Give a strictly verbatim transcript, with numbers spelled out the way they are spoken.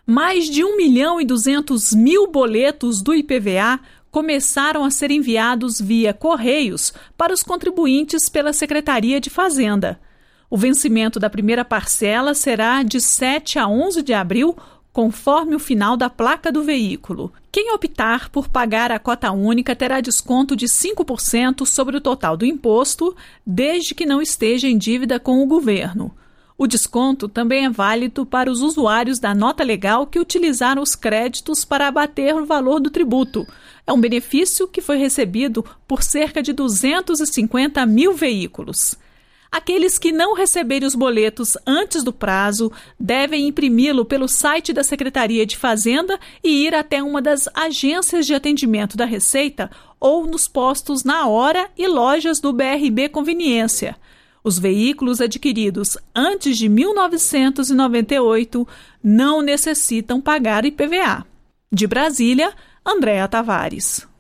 Mais de um milhão e duzentos mil boletos do I P V A começaram a ser enviados via Correios para os contribuintes pela Secretaria de Fazenda. O vencimento da primeira parcela será de sete a onze de abril, conforme o final da placa do veículo. Quem optar por pagar a cota única terá desconto de cinco por cento sobre o total do imposto, desde que não esteja em dívida com o governo. O desconto também é válido para os usuários da nota legal que utilizaram os créditos para abater o valor do tributo. É um benefício que foi recebido por cerca de duzentos e cinquenta mil veículos. Aqueles que não receberem os boletos antes do prazo devem imprimi-lo pelo site da Secretaria de Fazenda e ir até uma das agências de atendimento da Receita ou nos postos na hora e lojas do B R B Conveniência. Os veículos adquiridos antes de mil novecentos e noventa e oito não necessitam pagar I P V A. De Brasília, Andréa Tavares.